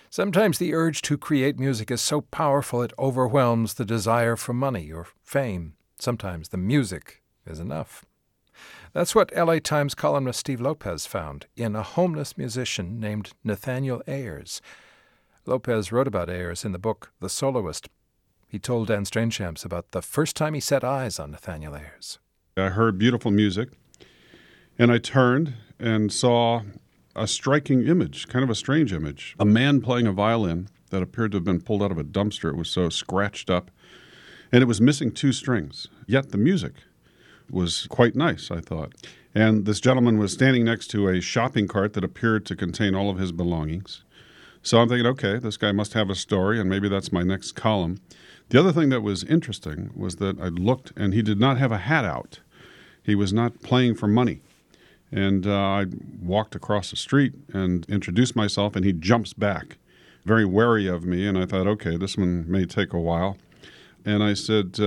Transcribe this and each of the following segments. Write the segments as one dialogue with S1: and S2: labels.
S1: Sometimes the urge to create music is so powerful it overwhelms the desire for money or fame. Sometimes the music is enough. That's what LA Times columnist Steve Lopez found in a homeless musician named Nathaniel Ayers. Lopez wrote about Ayers in the book The Soloist. He told Dan Strangehamps about the first time he set eyes on Nathaniel Ayers.
S2: I heard beautiful music, and I turned and saw a striking image, kind of a strange image. A man playing a violin that appeared to have been pulled out of a dumpster. It was so scratched up, and it was missing two strings. Yet the music was quite nice, I thought. And this gentleman was standing next to a shopping cart that appeared to contain all of his belongings. So I'm thinking, okay, this guy must have a story, and maybe that's my next column. The other thing that was interesting was that I looked, and he did not have a hat out. He was not playing for money. And I walked across the street and introduced myself, and he jumps back, very wary of me. And I thought, okay, this one may take a while. And I said,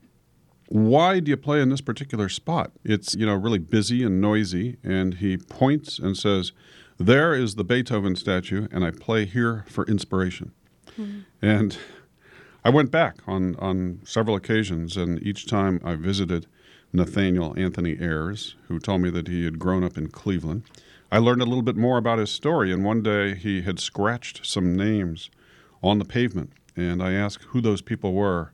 S2: why do you play in this particular spot? It's, really busy and noisy. And he points and says, there is the Beethoven statue, and I play here for inspiration. Mm-hmm. And I went back on several occasions, and each time I visited Nathaniel Anthony Ayers, who told me that he had grown up in Cleveland. I learned a little bit more about his story, and one day he had scratched some names on the pavement, and I asked who those people were,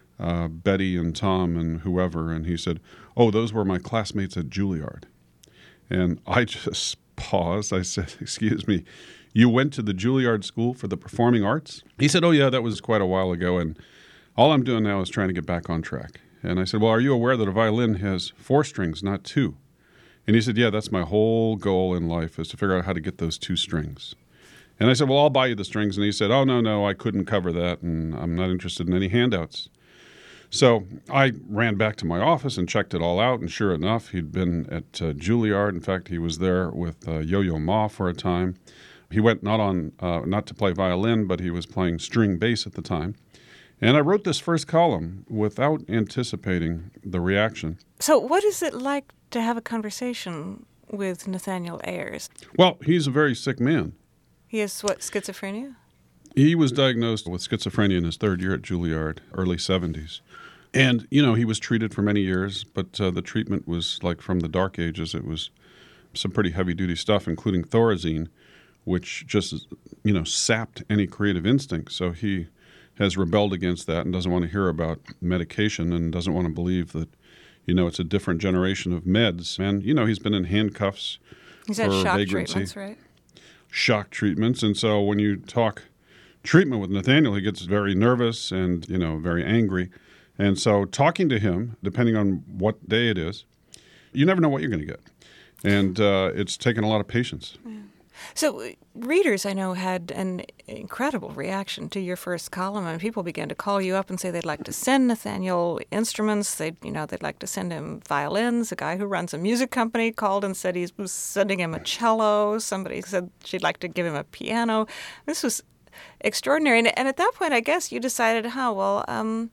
S2: Betty and Tom and whoever, and he said, oh, those were my classmates at Juilliard. And I just paused. I said, excuse me, you went to the Juilliard School for the Performing Arts? He said, oh, yeah, that was quite a while ago, and all I'm doing now is trying to get back on track. And I said, well, are you aware that a violin has 4 strings, not 2? And he said, yeah, that's my whole goal in life is to figure out how to get those 2 strings. And I said, well, I'll buy you the strings. And he said, oh, no, I couldn't cover that, and I'm not interested in any handouts. So I ran back to my office and checked it all out, and sure enough, he'd been at Juilliard. In fact, he was there with Yo-Yo Ma for a time. He went not to play violin, but he was playing string bass at the time. And I wrote this first column without anticipating the reaction.
S3: So what is it like to have a conversation with Nathaniel Ayers?
S2: Well, he's a very sick man.
S3: He has, schizophrenia?
S2: He was diagnosed with schizophrenia in his 3rd year at Juilliard, early 70s. And, he was treated for many years, but the treatment was like from the dark ages. It was some pretty heavy-duty stuff, including Thorazine, which just, sapped any creative instinct. So he has rebelled against that and doesn't want to hear about medication and doesn't want to believe that, it's a different generation of meds. And, he's been in handcuffs
S3: He's had shock treatments, right?
S2: Shock treatments. And so when you talk treatment with Nathaniel, he gets very nervous and, very angry. And so talking to him, depending on what day it is, you never know what you're going to get. And it's taken a lot of patience.
S3: Yeah. So readers, I know, had an incredible reaction to your first column, and people began to call you up and say they'd like to send Nathaniel instruments. They'd like to send him violins. A guy who runs a music company called and said he was sending him a cello. Somebody said she'd like to give him a piano. This was extraordinary. And at that point, I guess you decided, I'm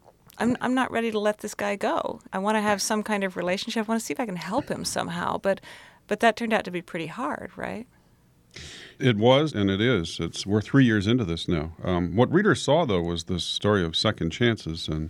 S3: not ready to let this guy go. I want to have some kind of relationship. I want to see if I can help him somehow. But that turned out to be pretty hard, right?
S2: It was, and it is. We're 3 years into this now. What readers saw, though, was this story of second chances and,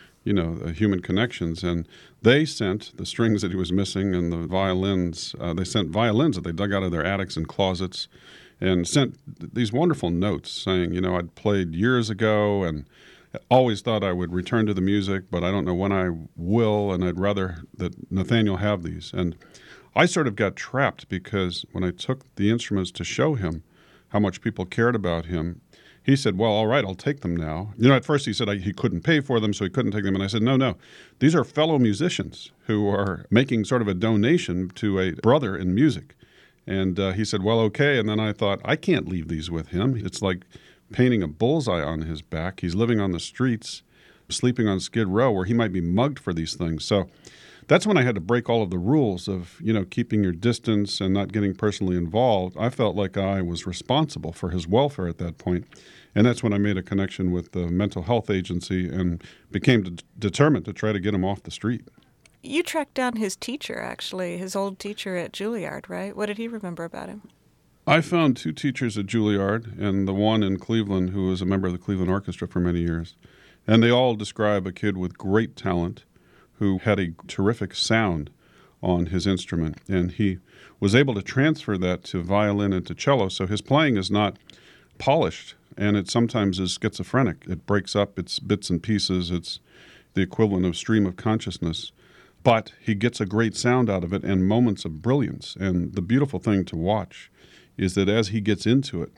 S2: human connections. And they sent the strings that he was missing and the violins. They sent violins that they dug out of their attics and closets and sent these wonderful notes saying, I'd played years ago and always thought I would return to the music, but I don't know when I will, and I'd rather that Nathaniel have these. And I sort of got trapped because when I took the instruments to show him how much people cared about him, he said, well, all right, I'll take them now. At first he said he couldn't pay for them, so he couldn't take them. And I said, no, these are fellow musicians who are making sort of a donation to a brother in music. And he said, well, okay. And then I thought, I can't leave these with him. It's like painting a bullseye on his back. He's living on the streets, sleeping on Skid Row, where he might be mugged for these things. So that's when I had to break all of the rules of, keeping your distance and not getting personally involved. I felt like I was responsible for his welfare at that point. And that's when I made a connection with the mental health agency and became determined to try to get him off the street.
S3: You tracked down his teacher, actually, his old teacher at Juilliard, right? What did he remember about him?
S2: I found two teachers at Juilliard and the one in Cleveland who was a member of the Cleveland Orchestra for many years. And they all describe a kid with great talent who had a terrific sound on his instrument. And he was able to transfer that to violin and to cello. So his playing is not polished, and it sometimes is schizophrenic. It breaks up, it's bits and pieces. It's the equivalent of stream of consciousness. But he gets a great sound out of it and moments of brilliance. And the beautiful thing to watch is that as he gets into it,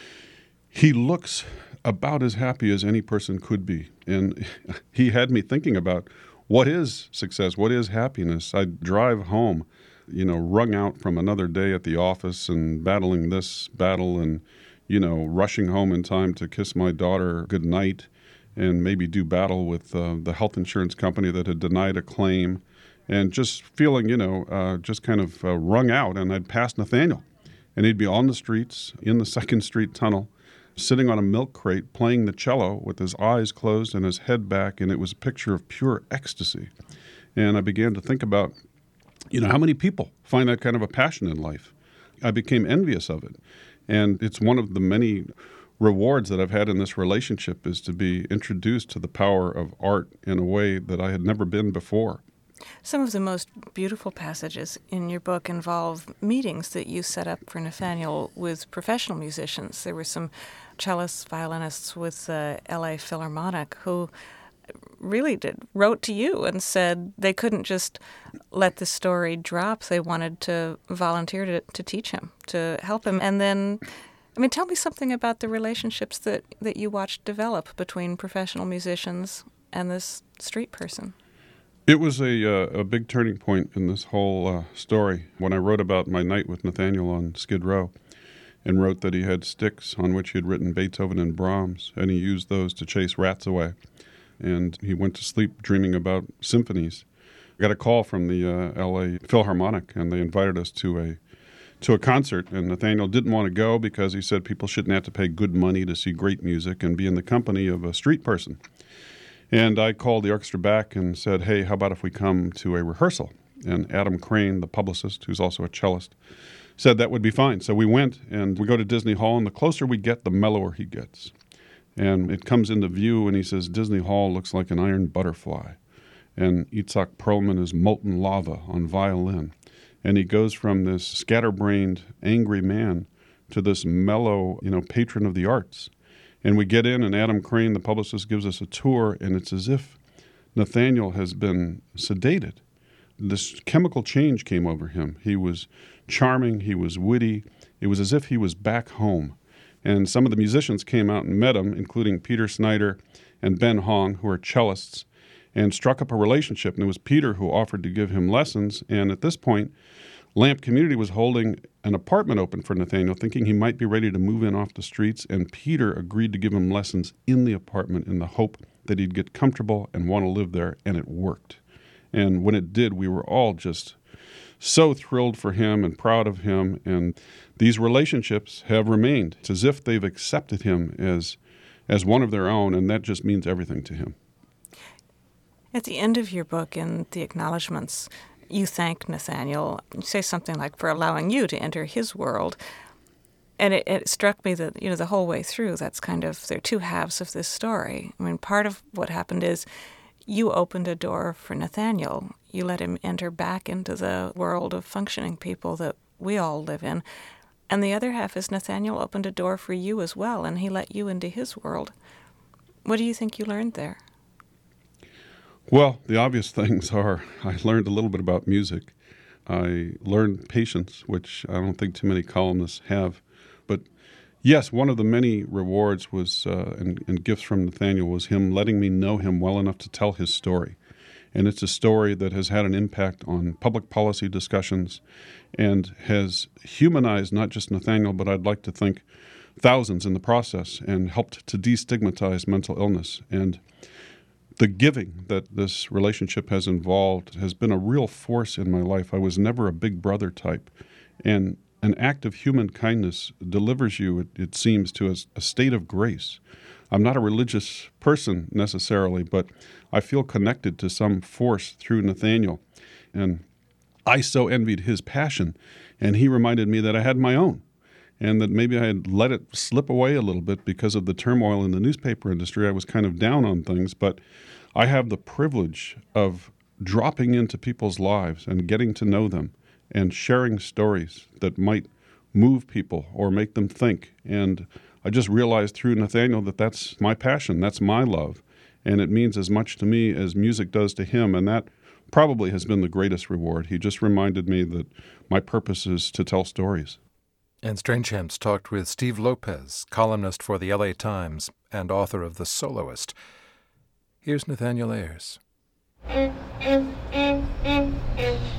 S2: he looks about as happy as any person could be. And he had me thinking about what is success, what is happiness. I'd drive home, wrung out from another day at the office and battling this battle and, rushing home in time to kiss my daughter goodnight and maybe do battle with the health insurance company that had denied a claim and just feeling, just kind of wrung out. And I'd pass Nathaniel, and he'd be on the streets in the 2nd Street Tunnel, sitting on a milk crate playing the cello with his eyes closed and his head back, and it was a picture of pure ecstasy. And I began to think about, how many people find that kind of a passion in life. I became envious of it. And it's one of the many rewards that I've had in this relationship is to be introduced to the power of art in a way that I had never been before.
S3: Some of the most beautiful passages in your book involve meetings that you set up for Nathaniel with professional musicians. There were some cellists, violinists with the L.A. Philharmonic who really wrote to you and said they couldn't just let the story drop. They wanted to volunteer to teach him, to help him. And then, tell me something about the relationships that you watched develop between professional musicians and this street person.
S2: It was a big turning point in this whole story when I wrote about my night with Nathaniel on Skid Row and wrote that he had sticks on which he had written Beethoven and Brahms, and he used those to chase rats away. And he went to sleep dreaming about symphonies. I got a call from the L.A. Philharmonic, and they invited us to a concert, and Nathaniel didn't want to go because he said people shouldn't have to pay good money to see great music and be in the company of a street person. And I called the orchestra back and said, hey, how about if we come to a rehearsal? And Adam Crane, the publicist, who's also a cellist, said that would be fine. So we went, and we go to Disney Hall, and the closer we get, the mellower he gets. And it comes into view, and he says, Disney Hall looks like an iron butterfly. And Itzhak Perlman is molten lava on violin. And he goes from this scatterbrained, angry man to this mellow, patron of the arts. And we get in, and Adam Crane, the publicist, gives us a tour, and it's as if Nathaniel has been sedated. This chemical change came over him. He was charming. He was witty. It was as if he was back home. And some of the musicians came out and met him, including Peter Snyder and Ben Hong, who are cellists, and struck up a relationship. And it was Peter who offered to give him lessons. And at this point, Lamp Community was holding an apartment open for Nathaniel, thinking he might be ready to move in off the streets, and Peter agreed to give him lessons in the apartment in the hope that he'd get comfortable and want to live there, and it worked. And when it did, we were all just so thrilled for him and proud of him, and these relationships have remained. It's as if they've accepted him as one of their own, and that just means everything to him.
S3: At the end of your book, in the acknowledgments, you thank Nathaniel. You say something like, for allowing you to enter his world. And it struck me that, the whole way through, there are two halves of this story. Part of what happened is you opened a door for Nathaniel. You let him enter back into the world of functioning people that we all live in. And the other half is Nathaniel opened a door for you as well, and he let you into his world. What do you think you learned there?
S2: Well, the obvious things are I learned a little bit about music. I learned patience, which I don't think too many columnists have. But yes, one of the many rewards was and gifts from Nathaniel was him letting me know him well enough to tell his story. And it's a story that has had an impact on public policy discussions and has humanized not just Nathaniel, but I'd like to think thousands in the process, and helped to destigmatize mental illness. And the giving that this relationship has involved has been a real force in my life. I was never a big brother type. And an act of human kindness delivers you, it seems, to a state of grace. I'm not a religious person necessarily, but I feel connected to some force through Nathaniel. And I so envied his passion, and he reminded me that I had my own. and that maybe I had let it slip away a little bit because of the turmoil in the newspaper industry. I was kind of down on things, but I have the privilege of dropping into people's lives and getting to know them and sharing stories that might move people or make them think. And I just realized through Nathaniel that that's my passion, that's my love, and it means as much to me as music does to him, and that probably has been the greatest reward. He just reminded me that my purpose is to tell stories.
S1: And Strangeham's talked with Steve Lopez, columnist for the LA Times and author of The Soloist. Here's Nathaniel Ayers.